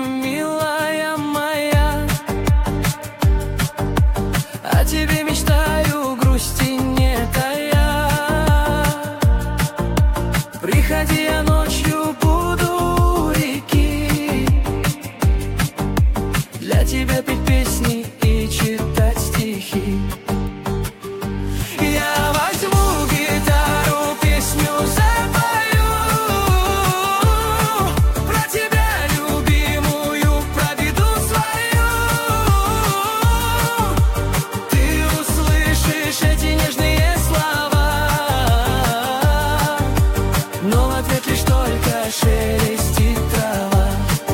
милая моя. О тебе мечтаю, грусти не тая. Приходи, я ночью буду у реки, для тебя петь песни и читать стихи. Я возьму гитару, песню запою, про тебя, любимую, про беду свою. Ты услышишь эти нежные слова, но в ответ лишь только шелестит трава.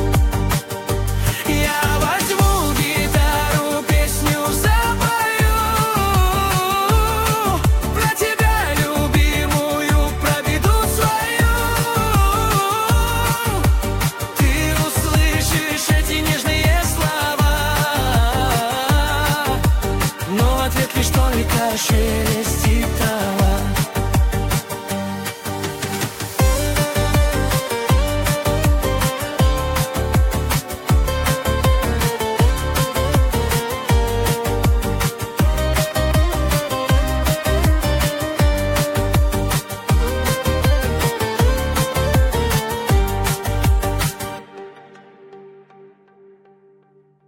Я возьму гитару, песню запою, про тебя, любимую, про беду свою. Ты услышишь эти нежные слова, но в ответ лишь только шелест.